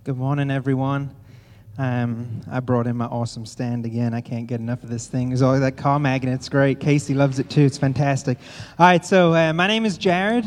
Good morning, everyone. I brought in my awesome stand again. I can't get enough of this thing. There's always that car magnet. It's great. Casey loves it too. It's fantastic. All right, so my name is Jared.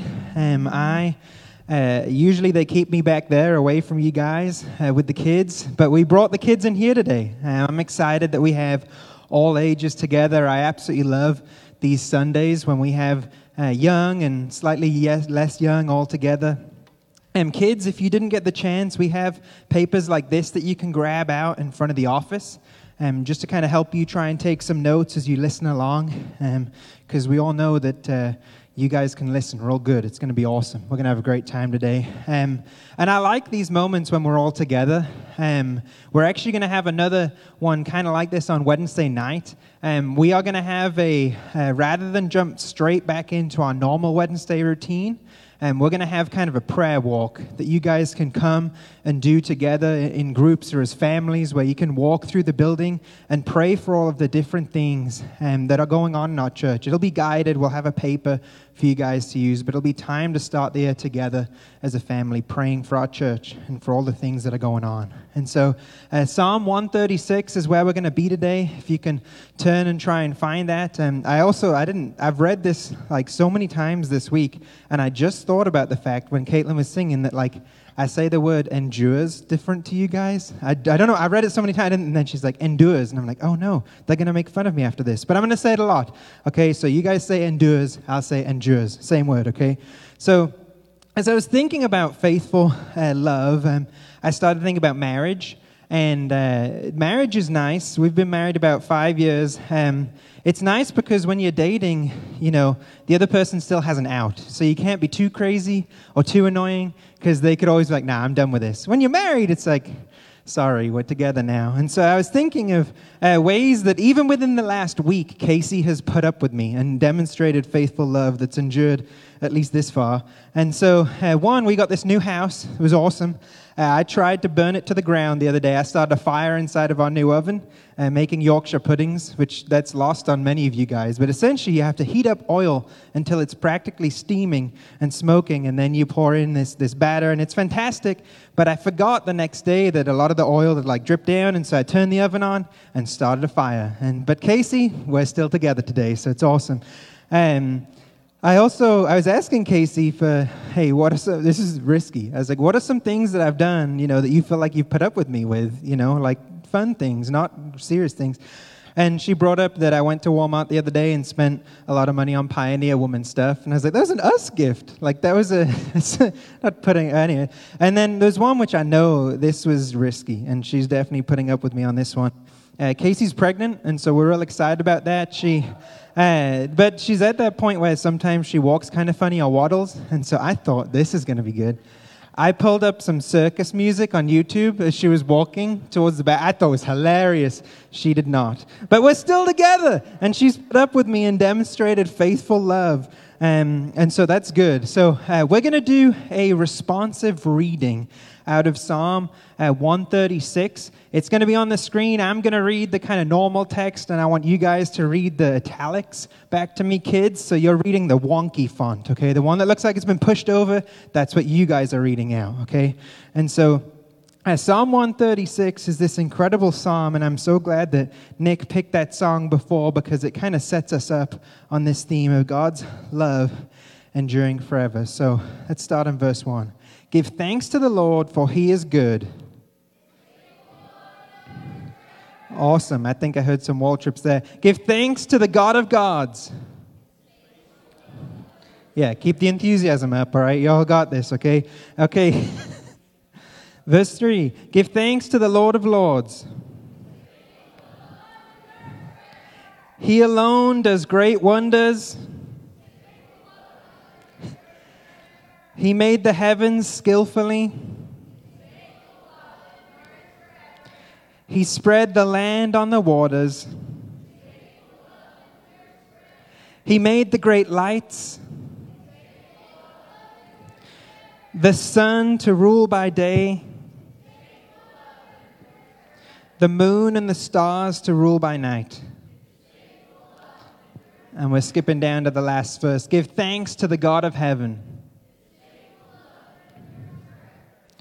Usually they keep me back there away from you guys with the kids, but we brought the kids in here today. I'm excited that we have all ages together. I absolutely love these Sundays when we have young and slightly less young all together. Kids, if you didn't get the chance, we have papers like this that you can grab out in front of the office just to kind of help you try and take some notes as you listen along, because we all know that you guys can listen real good. It's going to be awesome. We're going to have a great time today. And I like these moments when we're all together. We're actually going to have another one kind of like this on Wednesday night. We are going to have rather than jump straight back into our normal Wednesday routine, we're going to have kind of a prayer walk that you guys can come and do together in groups or as families, where you can walk through the building and pray for all of the different things that are going on in our church. It'll be guided. We'll have a paper for you guys to use, but it'll be time to start there together as a family, praying for our church and for all the things that are going on. And so Psalm 136 is where we're going to be today. If you can turn and try and find that. I've read this like so many times this week, and I just thought about the fact when Caitlin was singing that like I say the word endures different to you guys. I don't know. I read it so many times, and then she's like, endures. And I'm like, oh, no, they're going to make fun of me after this. But I'm going to say it a lot. Okay, so you guys say endures. I'll say endures. Same word, okay? So as I was thinking about faithful love, I started thinking about marriage. And marriage is nice. We've been married about 5 years. It's nice because when you're dating, the other person still has an out. So you can't be too crazy or too annoying, because they could always be like, nah, I'm done with this. When you're married, it's like, sorry, we're together now. And so I was thinking of ways that even within the last week, Casey has put up with me and demonstrated faithful love that's endured at least this far. And so, one, we got this new house. It was awesome. I tried to burn it to the ground the other day. I started a fire inside of our new oven, making Yorkshire puddings, which that's lost on many of you guys. But essentially, you have to heat up oil until it's practically steaming and smoking, and then you pour in this batter, and it's fantastic. But I forgot the next day that a lot of the oil had like dripped down, and so I turned the oven on and started a fire. But Casey, we're still together today, so it's awesome. I was asking Casey for, hey, this is risky. I was like, what are some things that I've done, that you feel like you've put up with me with, like fun things, not serious things. And she brought up that I went to Walmart the other day and spent a lot of money on Pioneer Woman stuff. And I was like, that was an us gift. Like, that was anyway. And then there's one which I know this was risky, and she's definitely putting up with me on this one. Casey's pregnant, and so we're real excited about that. But she's at that point where sometimes she walks kind of funny or waddles, and so I thought this is going to be good. I pulled up some circus music on YouTube as she was walking towards the back. I thought it was hilarious. She did not. But we're still together, and she's put up with me and demonstrated faithful love. And so that's good. So we're going to do a responsive reading out of Psalm 136. It's going to be on the screen. I'm going to read the kind of normal text, and I want you guys to read the italics back to me, kids. So you're reading the wonky font, okay? The one that looks like it's been pushed over, that's what you guys are reading out, okay? And so Psalm 136 is this incredible psalm, and I'm so glad that Nick picked that song before, because it kind of sets us up on this theme of God's love enduring forever. So let's start in verse 1. Give thanks to the Lord, for he is good. Awesome. I think I heard some wall trips there. Give thanks to the God of gods. Yeah, keep the enthusiasm up, all right? You all got this, okay? Okay. Verse 3. Give thanks to the Lord of lords. He alone does great wonders. He made the heavens skillfully. He spread the land on the waters. He made the great lights, the sun to rule by day, the moon and the stars to rule by night. And we're skipping down to the last verse. Give thanks to the God of heaven.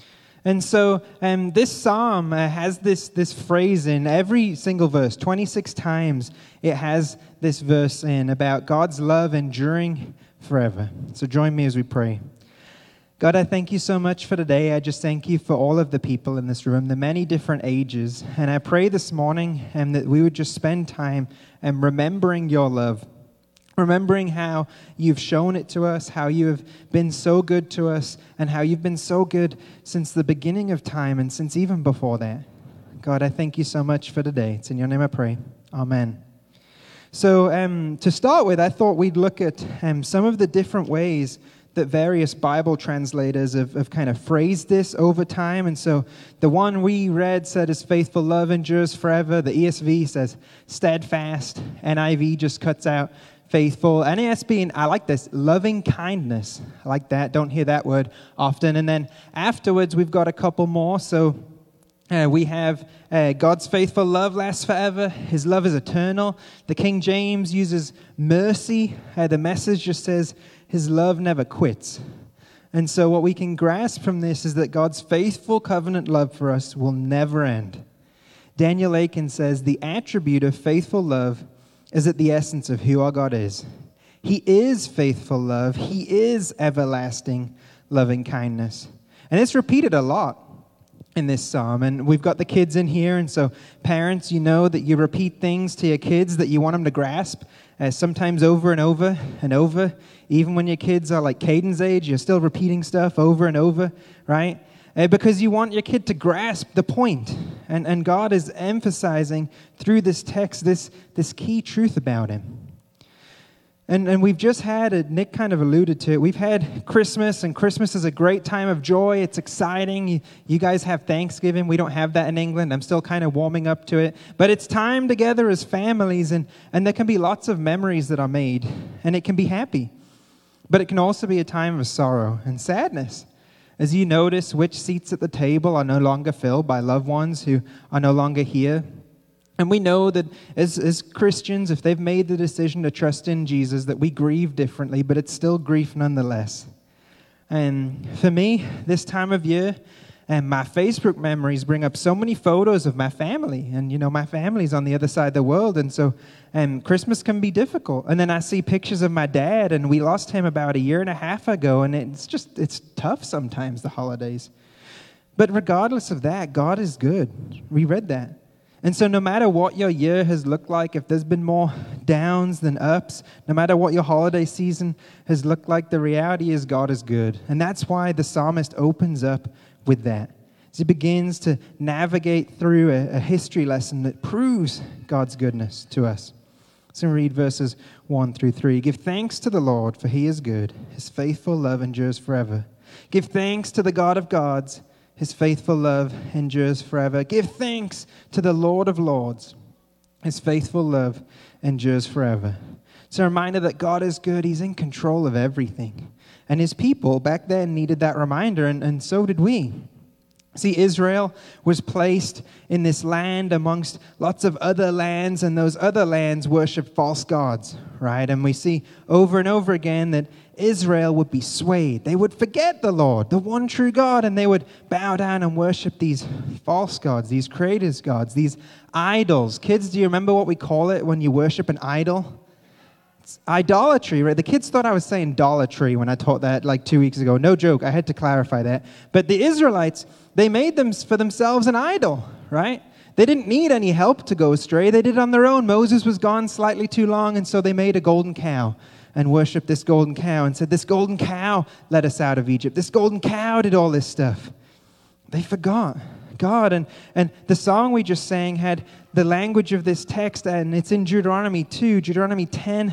And so this psalm has this phrase in every single verse. 26 times it has this verse in about God's love enduring forever. So join me as we pray. God, I thank you so much for today. I just thank you for all of the people in this room, the many different ages. And I pray this morning that we would just spend time remembering your love. Remembering how you've shown it to us, how you have been so good to us, and how you've been so good since the beginning of time and since even before that. God, I thank you so much for today. It's in your name I pray. Amen. So to start with, I thought we'd look at some of the different ways that various Bible translators have kind of phrased this over time. And so the one we read said, his faithful love endures forever. The ESV says steadfast. NIV just cuts out faithful. NASB, and I like this, loving kindness. I like that. Don't hear that word often. And then afterwards, we've got a couple more. So we have God's faithful love lasts forever. His love is eternal. The King James uses mercy. The Message just says his love never quits. And so what we can grasp from this is that God's faithful covenant love for us will never end. Daniel Aiken says the attribute of faithful love is at the essence of who our God is. He is faithful love. He is everlasting loving kindness. And it's repeated a lot in this psalm. And we've got the kids in here. And so parents, you know that you repeat things to your kids that you want them to grasp, sometimes over and over and over. Even when your kids are like Caden's age, you're still repeating stuff over and over, right? Because you want your kid to grasp the point. And God is emphasizing through this text this key truth about him. And we've just had, Nick kind of alluded to it, we've had Christmas, and Christmas is a great time of joy. It's exciting. You guys have Thanksgiving. We don't have that in England. I'm still kind of warming up to it. But it's time together as families, and there can be lots of memories that are made, and it can be happy. But it can also be a time of sorrow and sadness, as you notice which seats at the table are no longer filled by loved ones who are no longer here. And we know that as Christians, if they've made the decision to trust in Jesus, that we grieve differently, but it's still grief nonetheless. And for me, this time of year, and my Facebook memories bring up so many photos of my family. And, you know, my family's on the other side of the world. And so Christmas can be difficult. And then I see pictures of my dad, and we lost him about 1.5 years ago. And it's tough sometimes, the holidays. But regardless of that, God is good. We read that. And so no matter what your year has looked like, if there's been more downs than ups, no matter what your holiday season has looked like, the reality is God is good. And that's why the psalmist opens up with that. As he begins to navigate through a history lesson that proves God's goodness to us. So read verses 1 through 3. Give thanks to the Lord, for he is good. His faithful love endures forever. Give thanks to the God of gods. His faithful love endures forever. Give thanks to the Lord of lords. His faithful love endures forever. It's a reminder that God is good. He's in control of everything. And his people back then needed that reminder, and so did we. See, Israel was placed in this land amongst lots of other lands, and those other lands worshiped false gods, right? And we see over and over again that Israel would be swayed. They would forget the Lord, the one true God, and they would bow down and worship these false gods, these creators' gods, these idols. Kids, do you remember what we call it when you worship an idol? It's idolatry, right? The kids thought I was saying idolatry when I taught that like 2 weeks ago. No joke, I had to clarify that. But the Israelites, they made them for themselves an idol, right? They didn't need any help to go astray. They did it on their own. Moses was gone slightly too long, and so they made a golden cow and worshiped this golden cow and said, this golden cow led us out of Egypt. This golden cow did all this stuff. They forgot God. And the song we just sang had the language of this text, and it's in Deuteronomy 2. Deuteronomy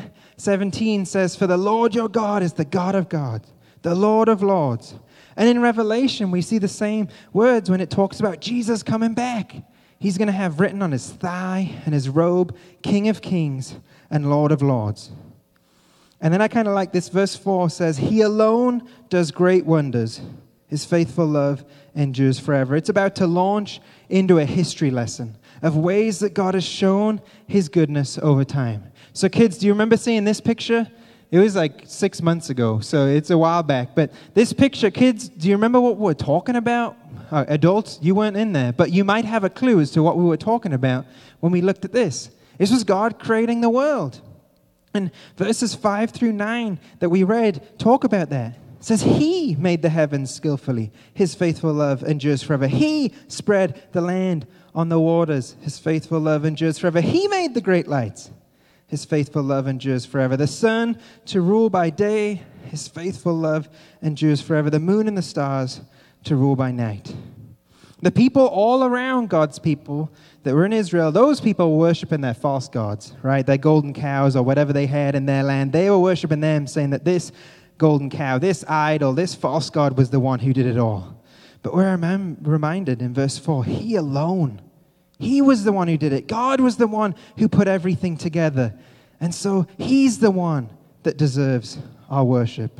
10:17 says, for the Lord your God is the God of gods, the Lord of lords. And in Revelation, we see the same words when it talks about Jesus coming back. He's going to have written on his thigh and his robe, King of kings and Lord of lords. And then I kind of like this. Verse 4 says, he alone does great wonders. His faithful love endures forever. It's about to launch into a history lesson of ways that God has shown his goodness over time. So kids, do you remember seeing this picture? It was like 6 months ago, so it's a while back. But this picture, kids, do you remember what we're talking about? Adults, you weren't in there, but you might have a clue as to what we were talking about when we looked at this. This was God creating the world. And verses 5 through 9 that we read talk about that. It says, He made the heavens skillfully. His faithful love endures forever. He spread the land on the waters. His faithful love endures forever. He made the great lights. His faithful love endures forever. The sun to rule by day. His faithful love endures forever. The moon and the stars to rule by night. The people all around God's people that were in Israel, those people were worshiping their false gods, right? Their golden cows or whatever they had in their land. They were worshiping them, saying that this golden cow, this idol, this false god was the one who did it all. But we're reminded in verse 4, He alone, He was the one who did it. God was the one who put everything together. And so He's the one that deserves our worship.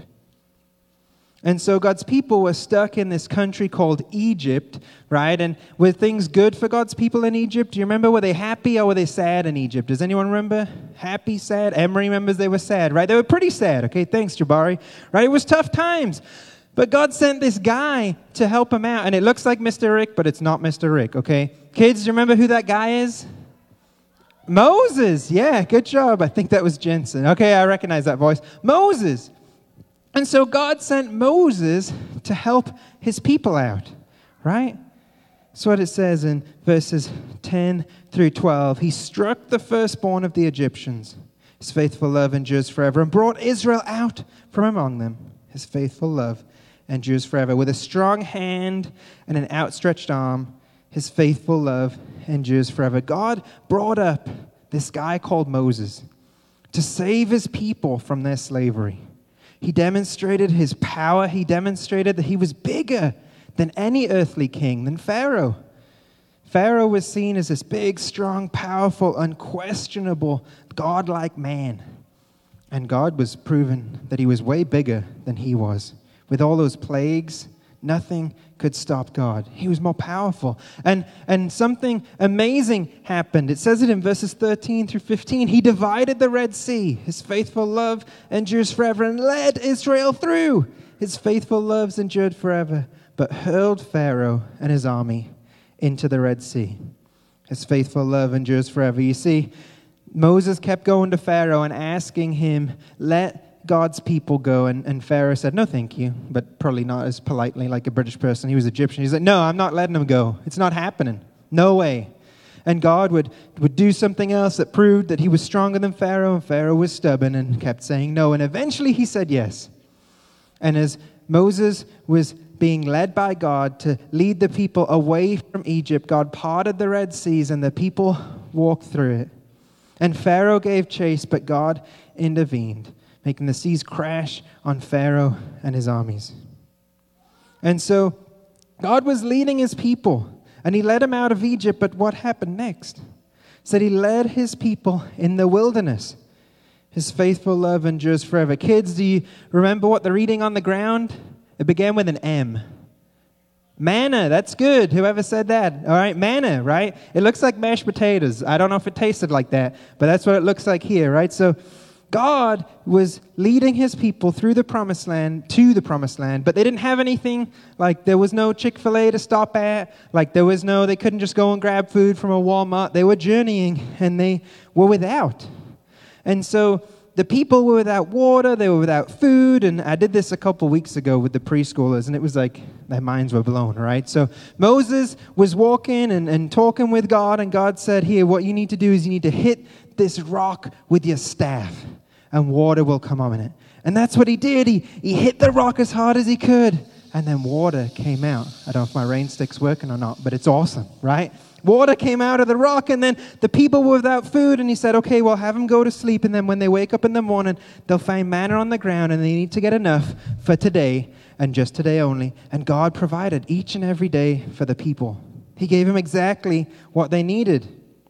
And so God's people were stuck in this country called Egypt, right? And were things good for God's people in Egypt? Do you remember? Were they happy or were they sad in Egypt? Does anyone remember? Happy, sad? Emery remembers they were sad, right? They were pretty sad. Okay, thanks, Jabari. Right? It was tough times. But God sent this guy to help him out. And it looks like Mr. Rick, but it's not Mr. Rick, okay? Kids, do you remember who that guy is? Moses. Yeah, good job. I think that was Jensen. Okay, I recognize that voice. Moses. And so God sent Moses to help his people out, right? That's what it says in verses 10 through 12. He struck the firstborn of the Egyptians. His faithful love endures forever, and brought Israel out from among them. His faithful love endures forever. With a strong hand and an outstretched arm, His faithful love endures forever. God brought up this guy called Moses to save His people from their slavery. He demonstrated His power. He demonstrated that He was bigger than any earthly king, than Pharaoh. Pharaoh was seen as this big, strong, powerful, unquestionable, godlike man. And God was proven that He was way bigger than he was. With all those plagues, nothing could stop God. He was more powerful. And something amazing happened. It says it in verses 13 through 15. He divided the Red Sea. His faithful love endures forever, and led Israel through. His faithful loves endured forever, but hurled Pharaoh and his army into the Red Sea. His faithful love endures forever. You see, Moses kept going to Pharaoh and asking him, let God's people go, and Pharaoh said, no, thank you, but probably not as politely like a British person. He was Egyptian. He's like, no, I'm not letting them go. It's not happening. No way. And God would do something else that proved that He was stronger than Pharaoh, and Pharaoh was stubborn and kept saying no, and eventually he said yes. And as Moses was being led by God to lead the people away from Egypt, God parted the Red Seas, and the people walked through it. And Pharaoh gave chase, but God intervened, making the seas crash on Pharaoh and his armies. And so God was leading His people, and He led them out of Egypt, but what happened next? It said He led His people in the wilderness. His faithful love endures forever. Kids, do you remember what the reading on the ground? It began with an M. Manna, that's good. Whoever said that? All right, manna, right? It looks like mashed potatoes. I don't know if it tasted like that, but that's what it looks like here, right? So God was leading His people through the promised land, to the promised land, but they didn't have anything, like there was no Chick-fil-A to stop at, like they couldn't just go and grab food from a Walmart. They were journeying, and they were without. And so the people were without water, they were without food, and I did this a couple weeks ago with the preschoolers, and it was like their minds were blown, right? So Moses was walking and talking with God, and God said, here, what you need to do is you need to hit this rock with your staff, and water will come on it. And that's what he did. He hit the rock as hard as he could, and then water came out. I don't know if my rain stick's working or not, but it's awesome, right? Water came out of the rock, and then the people were without food, and he said, okay, well, have them go to sleep, and then when they wake up in the morning, they'll find manna on the ground, and they need to get enough for today, and just today only. And God provided each and every day for the people. He gave them exactly what they needed.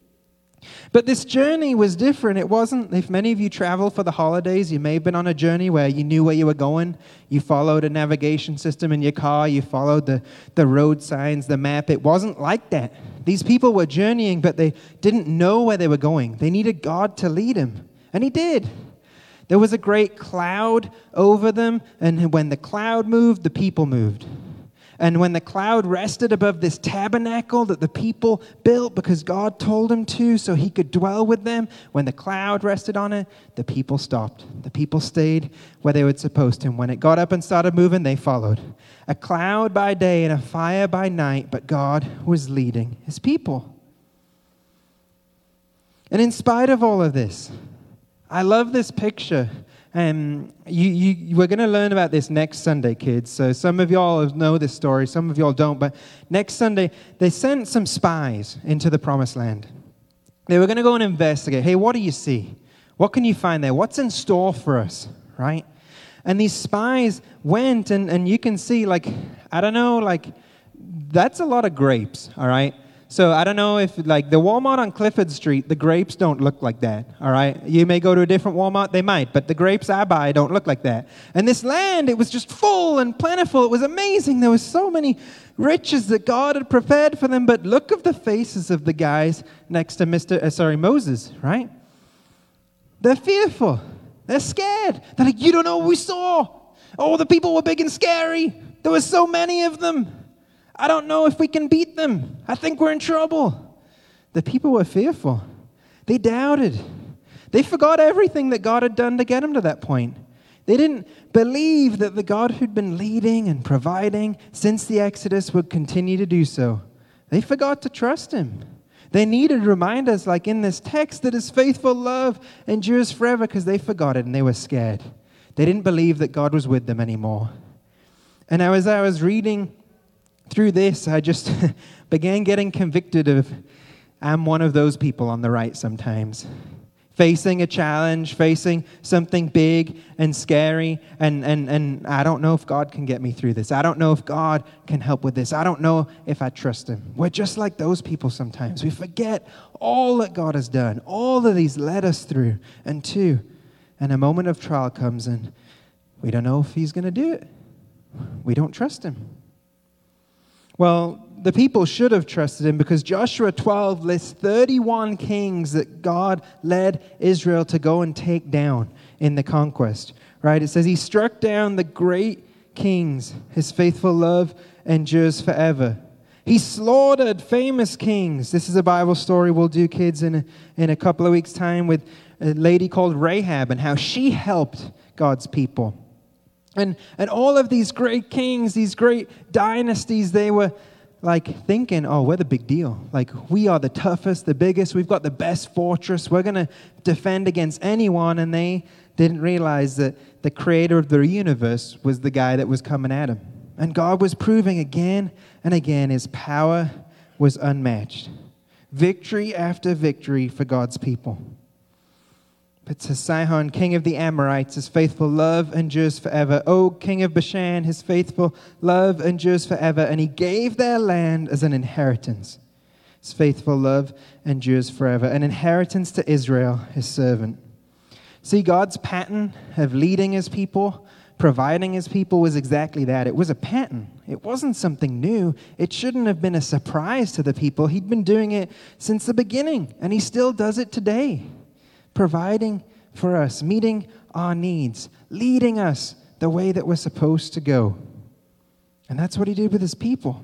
But this journey was different. It wasn't, if many of you travel for the holidays, you may have been on a journey where you knew where you were going. You followed a navigation system in your car. You followed the road signs, the map. It wasn't like that. These people were journeying, but they didn't know where they were going. They needed God to lead them. And He did. There was a great cloud over them, and when the cloud moved, the people moved. And when the cloud rested above this tabernacle that the people built because God told him to so he could dwell with them, when the cloud rested on it, the people stopped. The people stayed where they were supposed to. And when it got up and started moving, they followed. A cloud by day and a fire by night, but God was leading his people. And in spite of all of this, I love this picture. We're going to learn about this next Sunday, kids. So some of y'all know this story, some of y'all don't. But next Sunday, they sent some spies into the Promised Land. They were going to go and investigate. Hey, what do you see? What can you find there? What's in store for us, right? And these spies went, and you can see, that's a lot of grapes, all right? So I don't know if, the Walmart on Clifford Street, the grapes don't look like that, all right? You may go to a different Walmart, they might, but the grapes I buy don't look like that. And this land, it was just full and plentiful. It was amazing. There was so many riches that God had prepared for them, but look at the faces of the guys next to Moses, right? They're fearful. They're scared. They're like, you don't know what we saw. Oh, the people were big and scary. There were so many of them. I don't know if we can beat them. I think we're in trouble. The people were fearful. They doubted. They forgot everything that God had done to get them to that point. They didn't believe that the God who'd been leading and providing since the Exodus would continue to do so. They forgot to trust him. They needed reminders, like in this text, that his faithful love endures forever, because they forgot it and they were scared. They didn't believe that God was with them anymore. And now as I was reading through this, I just began getting convicted of, I'm one of those people on the right sometimes. Facing a challenge, facing something big and scary, and I don't know if God can get me through this. I don't know if God can help with this. I don't know if I trust him. We're just like those people sometimes. We forget all that God has done, all that he's led us through and to. And a moment of trial comes and we don't know if he's going to do it. We don't trust him. Well, the people should have trusted him, because Joshua 12 lists 31 kings that God led Israel to go and take down in the conquest, right? It says he struck down the great kings. His faithful love endures forever. He slaughtered famous kings. This is a Bible story we'll do, kids, in a couple of weeks' time, with a lady called Rahab and how she helped God's people. And all of these great kings, these great dynasties, they were thinking, oh, we're the big deal. We are the toughest, the biggest. We've got the best fortress. We're going to defend against anyone. And they didn't realize that the creator of the universe was the guy that was coming at them. And God was proving again and again his power was unmatched. Victory after victory for God's people. But to Sihon, king of the Amorites, his faithful love endures forever. Og, king of Bashan, his faithful love endures forever. And he gave their land as an inheritance. His faithful love endures forever. An inheritance to Israel, his servant. See, God's pattern of leading his people, providing his people, was exactly that. It was a pattern. It wasn't something new. It shouldn't have been a surprise to the people. He'd been doing it since the beginning, and he still does it today. Providing for us, meeting our needs, leading us the way that we're supposed to go. And that's what he did with his people.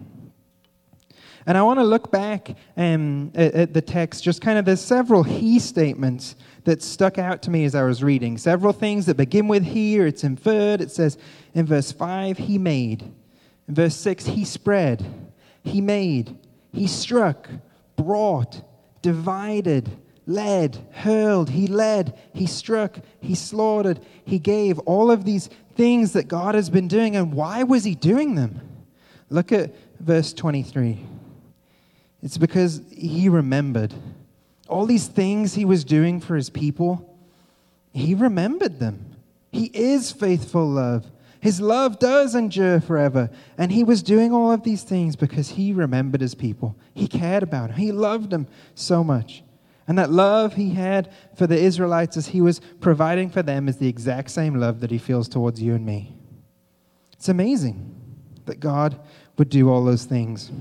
And I want to look back at the text, just kind of, there's several he statements that stuck out to me as I was reading. Several things that begin with he, or it's inferred. It says in verse 5, he made. In verse 6, he spread. He made. He struck, brought, divided, led, hurled, he led, he struck, he slaughtered, he gave. All of these things that God has been doing. And why was he doing them? Look at verse 23. It's because he remembered. All these things he was doing for his people, he remembered them. He is faithful love. His love does endure forever. And he was doing all of these things because he remembered his people. He cared about them. He loved them so much. And that love he had for the Israelites as he was providing for them is the exact same love that he feels towards you and me. It's amazing that God would do all those things.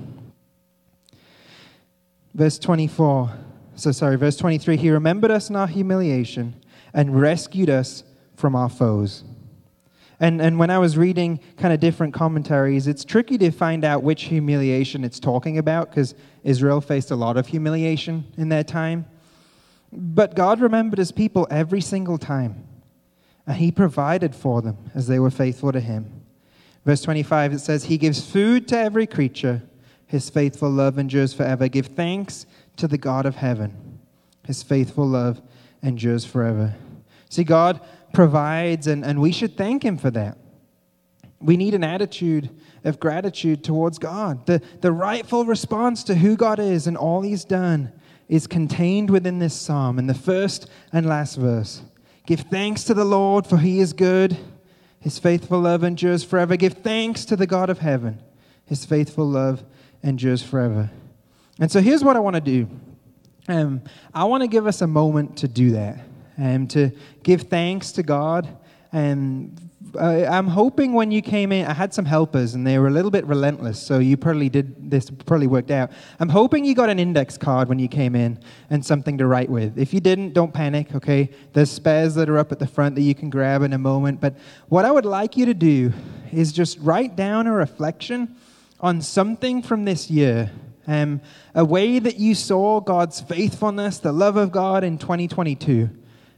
Verse 23, he remembered us in our humiliation and rescued us from our foes. And when I was reading kind of different commentaries, it's tricky to find out which humiliation it's talking about, because Israel faced a lot of humiliation in their time. But God remembered his people every single time, and he provided for them as they were faithful to him. Verse 25, it says, he gives food to every creature. His faithful love endures forever. Give thanks to the God of heaven. His faithful love endures forever. See, God provides, and we should thank him for that. We need an attitude of gratitude towards God. The rightful response to who God is and all he's done is contained within this psalm in the first and last verse. Give thanks to the Lord, for he is good. His faithful love endures forever. Give thanks to the God of heaven. His faithful love endures forever. And so here's what I want to do. I want to give us a moment to do that, to give thanks to God. I'm hoping when you came in, I had some helpers, and they were a little bit relentless, so you probably worked out. I'm hoping you got an index card when you came in and something to write with. If you didn't, don't panic, okay? There's spares that are up at the front that you can grab in a moment. But what I would like you to do is just write down a reflection on something from this year, a way that you saw God's faithfulness, the love of God in 2022.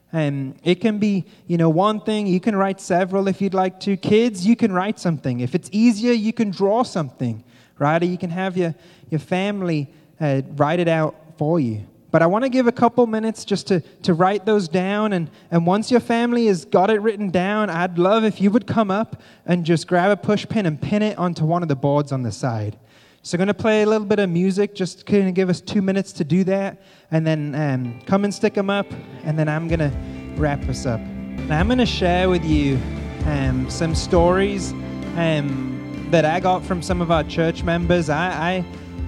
It can be, one thing. You can write several if you'd like to. Kids, you can write something. If it's easier, you can draw something, right? Or you can have your family write it out for you. But I want to give a couple minutes just to write those down. And once your family has got it written down, I'd love if you would come up and just grab a push pin and pin it onto one of the boards on the side. So I'm going to play a little bit of music, just kind of give us 2 minutes to do that. And then come and stick them up. And then I'm going to wrap us up. Now I'm going to share with you some stories that I got from some of our church members. I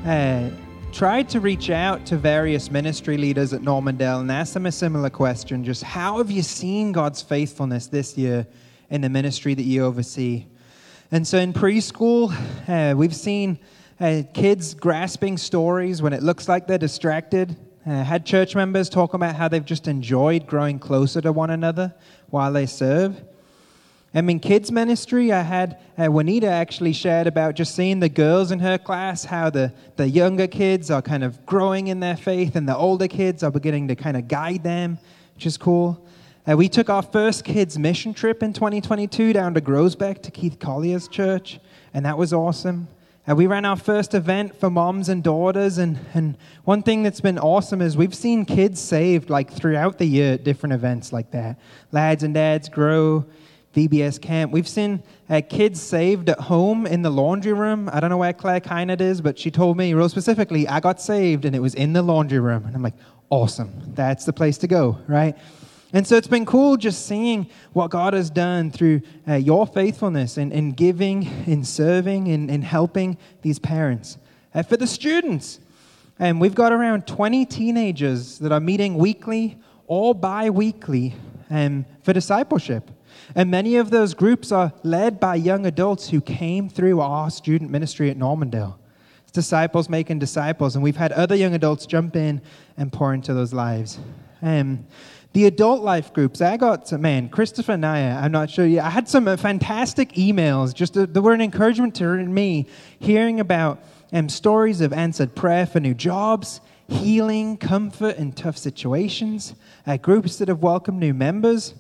tried to reach out to various ministry leaders at Normandale and ask them a similar question. Just how have you seen God's faithfulness this year in the ministry that you oversee? And so in preschool, we've seen kids grasping stories when it looks like they're distracted. Had church members talk about how they've just enjoyed growing closer to one another while they serve. And in kids ministry, I had Juanita actually shared about just seeing the girls in her class, how the younger kids are kind of growing in their faith and the older kids are beginning to kind of guide them, which is cool. We took our first kids mission trip in 2022 down to Grosbeck to Keith Collier's church, and that was awesome. We ran our first event for moms and daughters, and one thing that's been awesome is we've seen kids saved throughout the year at different events like that. Lads and Dads Grow, VBS Camp. We've seen kids saved at home in the laundry room. I don't know where Claire Kynett is, but she told me real specifically, I got saved, and it was in the laundry room. And I'm like, awesome. That's the place to go, right? And so it's been cool just seeing what God has done through your faithfulness in giving, in serving, in helping these parents. For the students, we've got around 20 teenagers that are meeting weekly or bi-weekly for discipleship. And many of those groups are led by young adults who came through our student ministry at Normandale. It's disciples making disciples, and we've had other young adults jump in and pour into those lives. The adult life groups, I got, Christopher Naya, I'm not sure, I had some fantastic emails, just that were an encouragement to me, hearing about stories of answered prayer for new jobs, healing, comfort in tough situations, groups that have welcomed new members,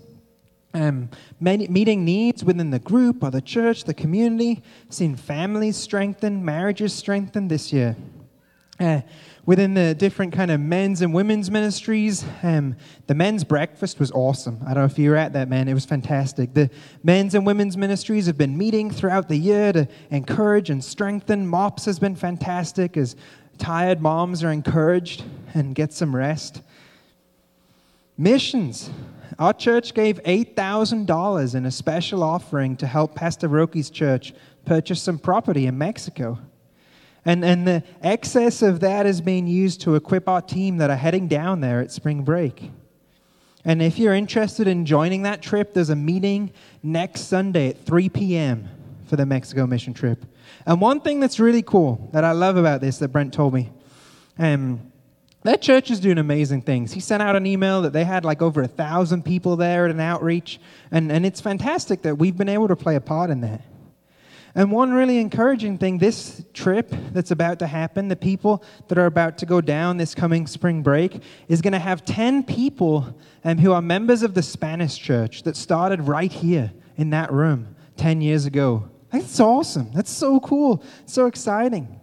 meeting needs within the group or the church, the community, seeing families strengthened, marriages strengthened this year. Within the different kind of men's and women's ministries, the men's breakfast was awesome. I don't know if you were at that, man. It was fantastic. The men's and women's ministries have been meeting throughout the year to encourage and strengthen. MOPS has been fantastic as tired moms are encouraged and get some rest. Missions. Our church gave $8,000 in a special offering to help Pastor Roki's church purchase some property in Mexico. And the excess of that is being used to equip our team that are heading down there at spring break. And if you're interested in joining that trip, there's a meeting next Sunday at 3 p.m. for the Mexico mission trip. And one thing that's really cool that I love about this that Brent told me, Their church is doing amazing things. He sent out an email that they had like over 1,000 people there at an outreach, and it's fantastic that we've been able to play a part in that. And one really encouraging thing, this trip that's about to happen, the people that are about to go down this coming spring break, is going to have 10 people who are members of the Spanish church that started right here in that room 10 years ago. That's awesome. That's so cool. So exciting.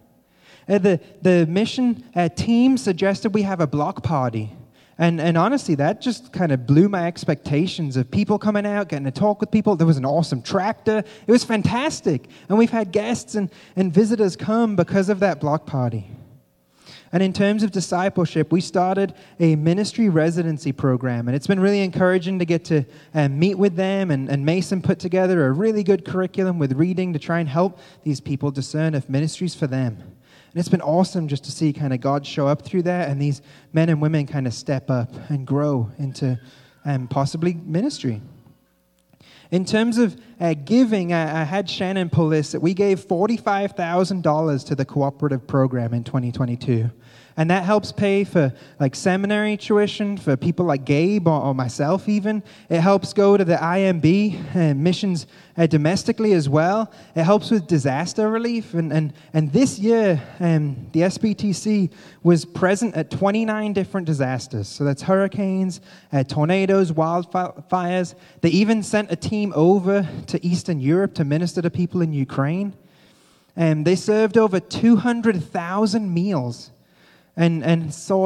The mission team suggested we have a block party. And honestly, that just kind of blew my expectations of people coming out, getting to talk with people. There was an awesome tractor. It was fantastic. And we've had guests and visitors come because of that block party. And in terms of discipleship, we started a ministry residency program. And it's been really encouraging to get to meet with them. And Mason put together a really good curriculum with reading to try and help these people discern if ministry's for them. And it's been awesome just to see kind of God show up through that and these men and women kind of step up and grow into possibly ministry. In terms of giving, I had Shannon pull this, that we gave $45,000 to the cooperative program in 2022. And that helps pay for like seminary tuition for people like Gabe or myself even. It helps go to the IMB missions domestically as well. It helps with disaster relief. And this year, the SBTC was present at 29 different disasters. So that's hurricanes, tornadoes, wildfires. They even sent a team over to Eastern Europe to minister to people in Ukraine. They served over 200,000 meals. And saw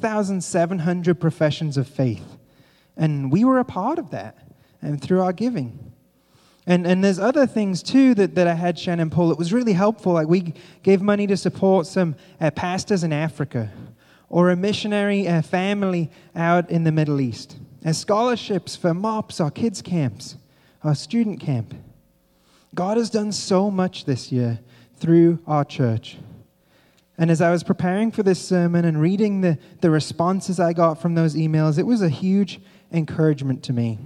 6,700 professions of faith. And we were a part of that through our giving. And there's other things, too, that I had Shannon pull. It was really helpful. Like we gave money to support some pastors in Africa or a missionary family out in the Middle East. And scholarships for MOPS, our kids' camps, our student camp. God has done so much this year through our church. And as I was preparing for this sermon and reading the responses I got from those emails, it was a huge encouragement to me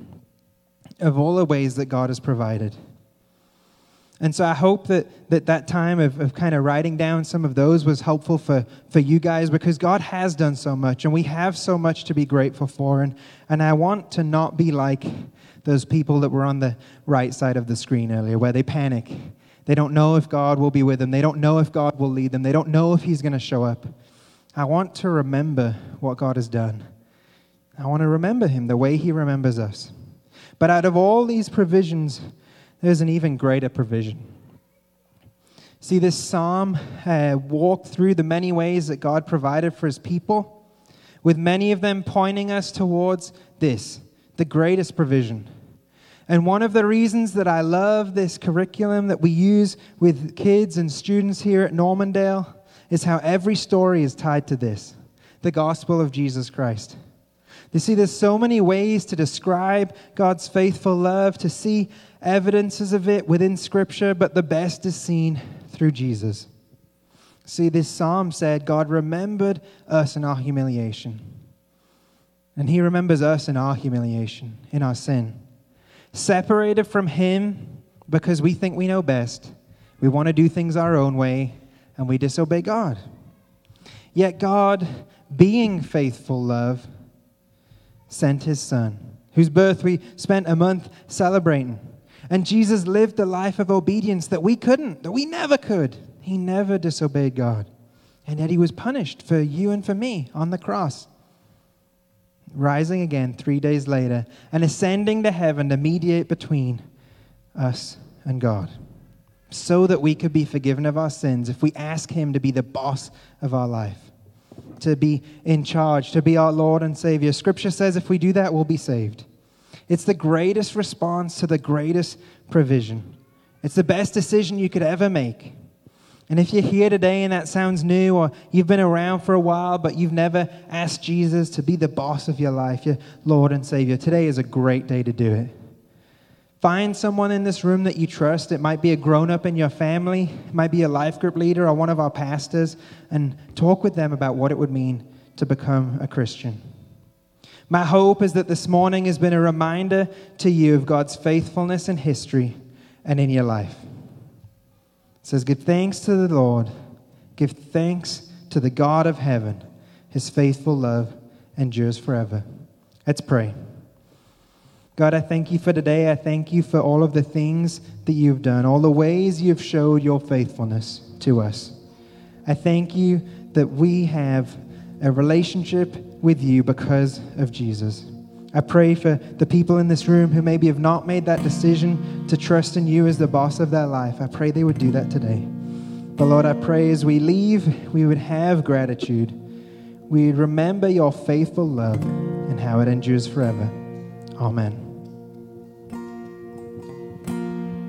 of all the ways that God has provided. And so I hope that time of kind of writing down some of those was helpful for you guys, because God has done so much and we have so much to be grateful for. And I want to not be like those people that were on the right side of the screen earlier, where they panic. They don't know if God will be with them. They don't know if God will lead them. They don't know if He's going to show up. I want to remember what God has done. I want to remember Him the way He remembers us. But out of all these provisions, there's an even greater provision. See, this psalm walked through the many ways that God provided for His people, with many of them pointing us towards this, the greatest provision. And one of the reasons that I love this curriculum that we use with kids and students here at Normandale is how every story is tied to this, the gospel of Jesus Christ. You see, there's so many ways to describe God's faithful love, to see evidences of it within Scripture, but the best is seen through Jesus. See, this psalm said God remembered us in our humiliation. And He remembers us in our humiliation, in our sin. Separated from Him because we think we know best. We want to do things our own way, and we disobey God. Yet God, being faithful love, sent His Son, whose birth we spent a month celebrating. And Jesus lived the life of obedience that we couldn't, that we never could. He never disobeyed God. And yet He was punished for you and for me on the cross, rising again 3 days later and ascending to heaven to mediate between us and God, so that we could be forgiven of our sins if we ask Him to be the boss of our life, to be in charge, to be our Lord and Savior. Scripture says if we do that, we'll be saved. It's the greatest response to the greatest provision. It's the best decision you could ever make. And if you're here today and that sounds new, or you've been around for a while but you've never asked Jesus to be the boss of your life, your Lord and Savior, today is a great day to do it. Find someone in this room that you trust. It might be a grown-up in your family. It might be a life group leader or one of our pastors, and talk with them about what it would mean to become a Christian. My hope is that this morning has been a reminder to you of God's faithfulness in history and in your life. It says, give thanks to the Lord. Give thanks to the God of heaven, His faithful love endures forever. Let's pray. God, I thank you for today. I thank you for all of the things that you've done, all the ways you've showed your faithfulness to us. I thank you that we have a relationship with you because of Jesus. I pray for the people in this room who maybe have not made that decision to trust in you as the boss of their life. I pray they would do that today. But Lord, I pray as we leave, we would have gratitude. We would remember your faithful love and how it endures forever. Amen.